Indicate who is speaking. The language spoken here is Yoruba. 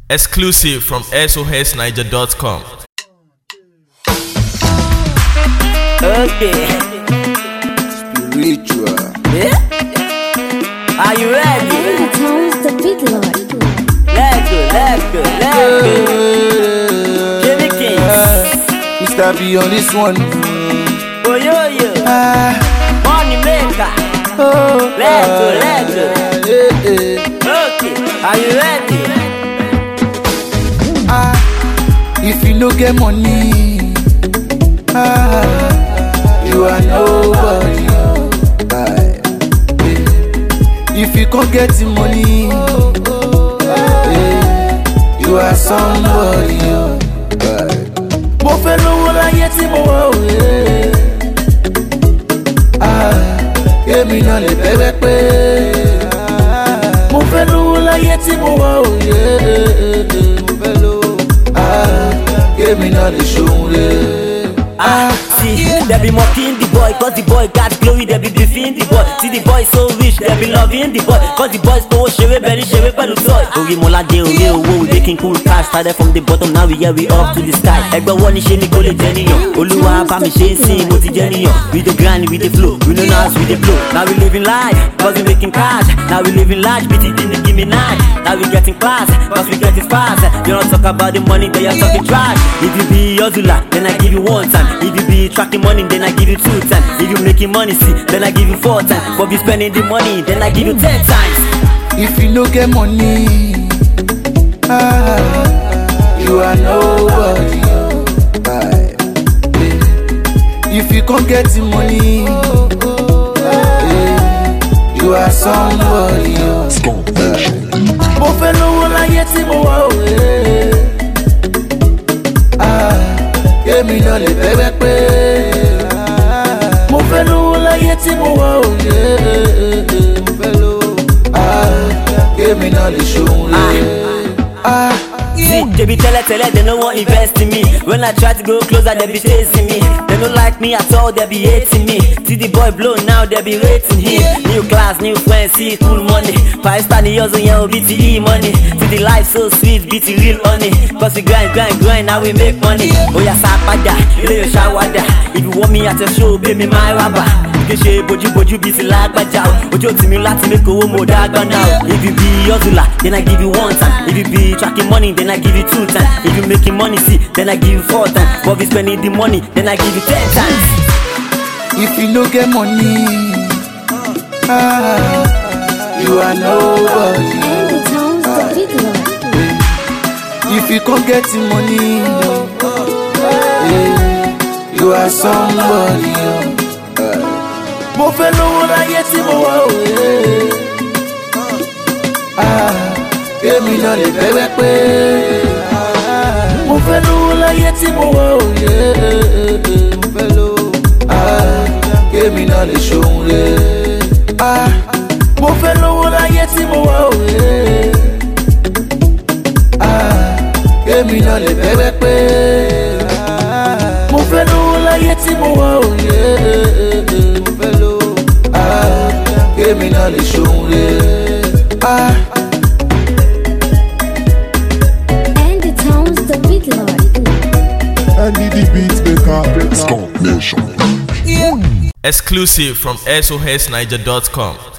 Speaker 1: Exclusive from SOSniger.com.
Speaker 2: Okay.
Speaker 3: Spiritual.
Speaker 2: Yeah? Are you ready?
Speaker 4: And the tones the big lord.
Speaker 2: Let's go. Jimmy Kings.
Speaker 3: Mr. B on this one.
Speaker 2: Oh yo. Money maker. Let's go. Okay. Are you ready?
Speaker 3: If you no get money, you are nobody. If you can't get the money, you are somebody. Mo fẹ́ lówó láyé tí mo wà òye. Èmi náà lè bẹ̀rẹ̀ pé mo fẹ́ lówó láyé tí mo wà òye. Èmi náà lè ṣohun rere.
Speaker 2: See, they be mocking the boy, cause the boy got glory, they be beefing the boy. See the boy so rich, they be loving the boy, cause the boy so shere pẹ̀lú toy. Ori Molade, ori owo, we making cool cash. Started from the bottom, now we up to the sky. Ẹgbẹ́ wọ́n ní ṣe ni kò lè jẹ́ níyàn. Olúwa bá mi ṣe ń sìn, mo ti jẹ́ níyàn. We dey grind, we dey flow, we know now as we dey blow. Now we living life, cause we making cash. Now we living large, BT didn't give me nine. Now we getting class, cause we getting fast. You don't talk about the money, then you're talking trash. If you be hustler, then I give you one time. If you be tracking money, then I give you 2 times. If you making money, see, then I give you 4 times. But be spending the money, then I give you 10 times.
Speaker 3: If you no get money, you are nobody. If you can't get the money, you are somebody. Mo fẹ́ lówó láyé tí mo wà òye. Èmi náà lè bẹ̀rẹ̀ pé mo fẹ́ lówó láyé tí mo wà òye. Èmi náà lè ṣohun rere.
Speaker 2: See, they be tell, they no want invest in me. When I try to go closer, they be chasing me. They don't like me at all, they be hating me. See the boy blow now, they be rating him. New class, new friends, see cool money. 5 star the hustle, yeah, BTE money. See the life so sweet, BT real honey. Cause we grind, now we make money. Oh yeah, sapada, you know your shawada. If you want me at your show, pay me my rubber. Kese boju BT lágbájá o. Ojo ti mi láti make owó mo dàgbà now. If you be hustler, then I give you 1 time. If you be tracking money, then I give you 2 times. If you making money, see, then I give you 4 times. But if you spending the money, then I give you 10 times.
Speaker 3: If you no get money, you are nobody.
Speaker 4: And the tones the big lord.
Speaker 3: If you can't get the money, you are somebody. Mo fẹ́ lówó láyé tí mo wà òye. Èmi náà lè bẹ̀rẹ̀ pé mo fẹ́ lówó láyé tí mo wà òye. Èmi náà lè ṣohun rere. Mo fẹ́ lówó láyé tí mo wà òye. Èmi náà lè bẹ̀rẹ̀ pé mo fẹ́ lówó láyé tí mo wà òye. Èmi náà lè ṣohun rere.
Speaker 4: And the tones the big lord.
Speaker 5: I need the beats maker. Skunk Nation.
Speaker 1: Exclusive from SOSniger.com.